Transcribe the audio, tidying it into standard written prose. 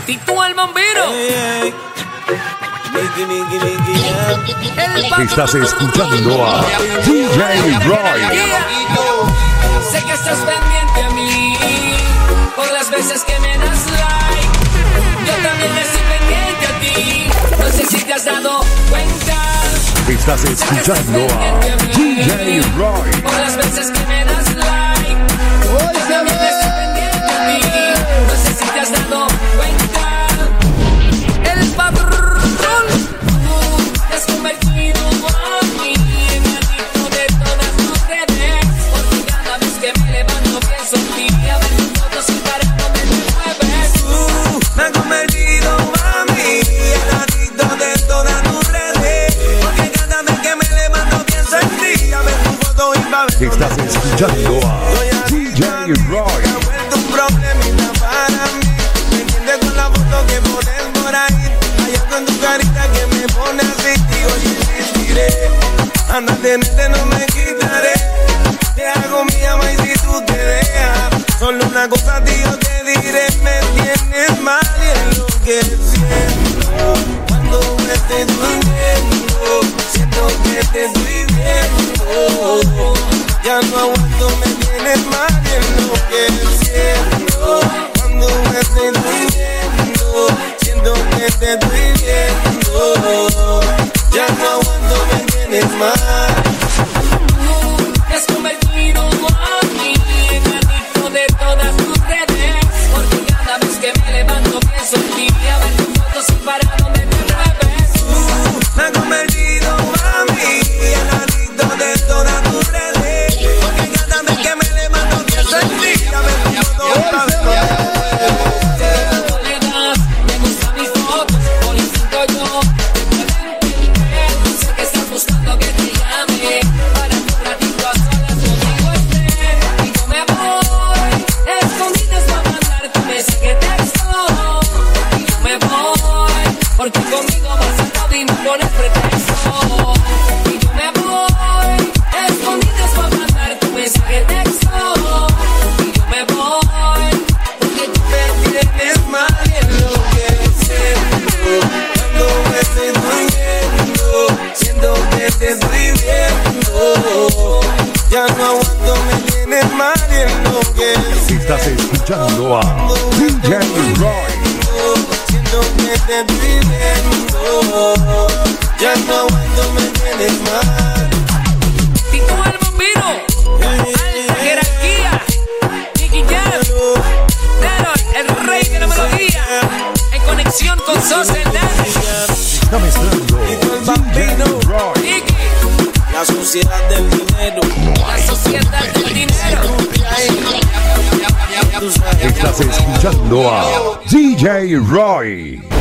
Tito el bombero. Estás escuchando a DJ Roy. Sé que estás pendiente a mí por las veces que me das like. Yo también estoy pendiente a ti. No sé si te has dado cuenta. Estás escuchando a DJ Roy. Por las veces que me das like. Yo también estoy pendiente a ti. No sé si te has dado cuenta. El patrón te has convertido a mí en adicto de todas tus redes. Porque cada vez que me levanto pienso en ti. A ver tus fotos y para no me mueves. Me has convertido a mí en adicto de todas tus redes. Porque cada vez que me levanto pienso en ti. A ver tus fotos y para ver. Estás escuchando a DJ Roy. Me ha vuelto un problemita para mí. Me entiendes con la foto que pones por ahí. Hay algo en tu carita que me pone así. Y hoy insistiré. Anda, tenerte no me quitaré. Te hago mi ama y si tú te dejas. Solo una cosa, tío, te diré. Me tienes mal y es lo que siento. Cuando me estés durmiendo, siento que te estoy viendo. Ya no aguanto, me tienes mal y es lo que siento. Cuando me estés durmiendo, siento que te estoy viendo. Ya no aguanto, me tienes mal. Te has convertido a mí en adicto de todas tus redes. Porque cada vez que me levanto pienso en ti. A ver tus fotos y para dónde te mueves. Me ha convertido a mí en adicto de todas tus redes. Porque cada vez que me levanto pienso en ti. A ver tus fotos y para Soledad, me gustan mis fotos, por instinto yo te puedo entender. Sé que estás buscando que te llame para que un ratito a solas conmigo esté. Y yo me voy, escondidas para mandar tu mensaje texto. Y yo me voy, porque conmigo vas a todo y no pones pretexto. Y yo me voy, escondidas para mandar tu mensaje texto. Y yo me voy, porque tú tienes mal y es lo que siento. Cuando me estoy durmiendo, siento que te estoy viendo. Ya no aguanto, me tienes mal y es lo que siento. Estás escuchando a DJ Roy. Siento que te estoy viendo. Ya no aguanto, me tienes mal. Tito el bombero, alta jerarquía, Nicky Jam, Nero, el rey de la melodía, en conexión con Sosa Hernández, Está mezclando Tito el Bambino. DJ Roy. Nicky, La sociedad del dinero. la sociedad del dinero. Tú sabes. Estás escuchando a DJ Roy.